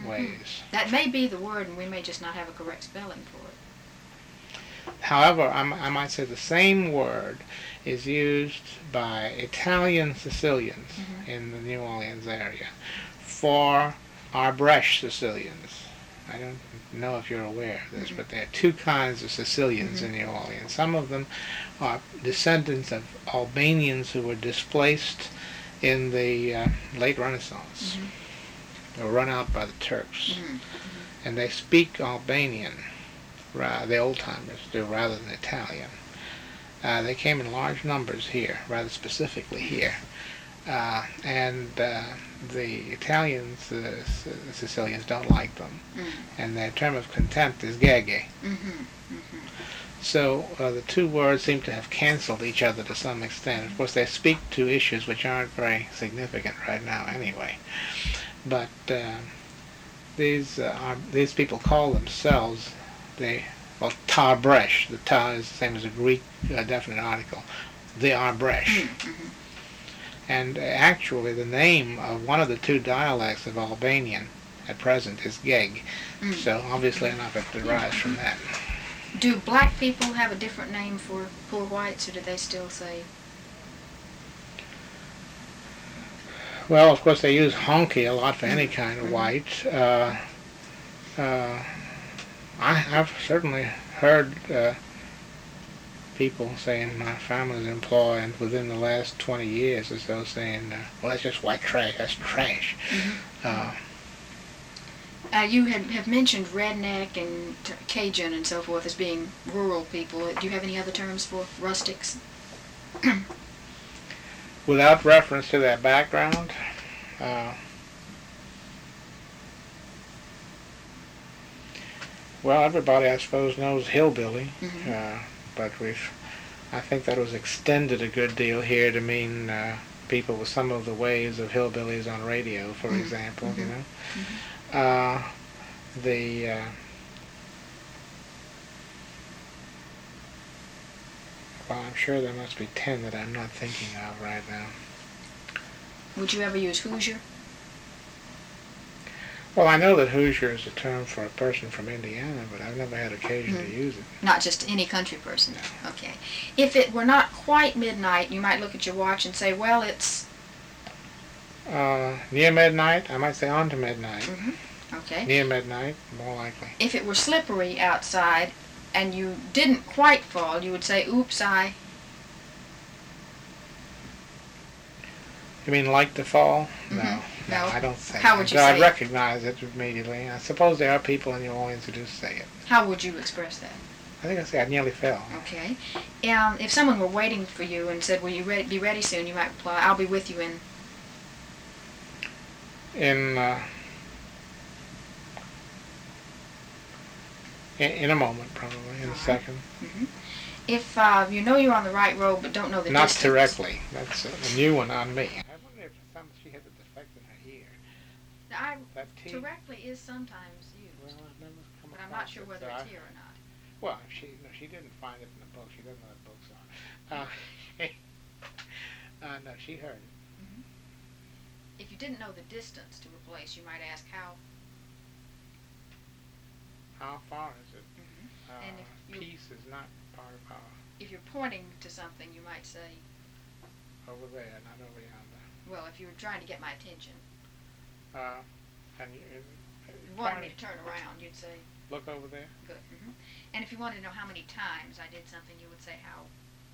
ways. That may be the word, and we may just not have a correct spelling for it. However, I might say the same word is used by Italian Sicilians in the New Orleans area for our Bresch Sicilians. I don't know if you're aware of this, but there are two kinds of Sicilians in New Orleans. Some of them are descendants of Albanians who were displaced in the late Renaissance. They were run out by the Turks. And they speak Albanian, the old-timers do, rather than Italian. They came in large numbers here, rather specifically here. And the Italians, the Sicilians, don't like them. And their term of contempt is gege. So the two words seem to have canceled each other to some extent. Of course, they speak to issues which aren't very significant right now anyway. But these people call themselves tar Bresch. The tar is the same as a Greek definite article. The Bresch. And actually the name of one of the two dialects of Albanian at present is Geg. So obviously enough it derives from that. Do black people have a different name for poor whites, or do they still say? Well, of course they use honky a lot for any kind of white. I've certainly heard people saying my family's employed within the last 20 years or so saying, well, that's just white trash, that's trash. You have mentioned redneck and Cajun and so forth as being rural people. Do you have any other terms for rustics? Without reference to their background, well, everybody, I suppose, knows hillbilly, but I think that was extended a good deal here to mean people with some of the ways of hillbillies on radio, for example, you know. Well, I'm sure there must be 10 that I'm not thinking of right now. Would you ever use Hoosier? Well, I know that Hoosier is a term for a person from Indiana, but I've never had occasion to use it. Not just any country person? No. Okay. If it were not quite midnight, you might look at your watch and say, well, it's... near midnight, I might say on to midnight. Okay. Near midnight, more likely. If it were slippery outside and you didn't quite fall, you would say, oops, You mean like to fall? No, I don't say How that. would you say I recognize it immediately. I suppose there are people in New Orleans who do say it. How would you express that? I think I say I nearly fell. Okay. If someone were waiting for you and said, will you be ready soon, you might reply, I'll be with you in... In a moment, probably, in a second. If you know you're on the right road but don't know the Not distance... directly. That's a new one on me. I wonder if she had a defect in her ear. Directly is sometimes used, Well, I've never come but I'm not sure whether it's here or not. Well, she didn't find it in the book. She doesn't know what books are. No, she heard it. If you didn't know the distance to replace, you might ask how far is it? And if Peace is not part of how. If you're pointing to something, you might say... Over there, not over yonder. Well, if you were trying to get my attention, and you wanted me to turn around, you'd say... Look over there? Good. And if you wanted to know how many times I did something, you would say how.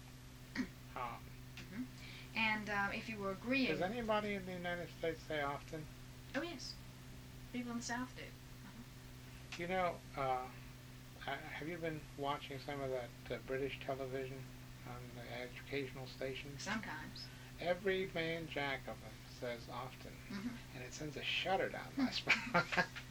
And if you were agreeing... Does anybody in the United States say often? Oh, yes. People in the South do. You know, have you been watching some of that British television on the educational stations? Sometimes. Every man jack of them says often, and it sends a shudder down my spine.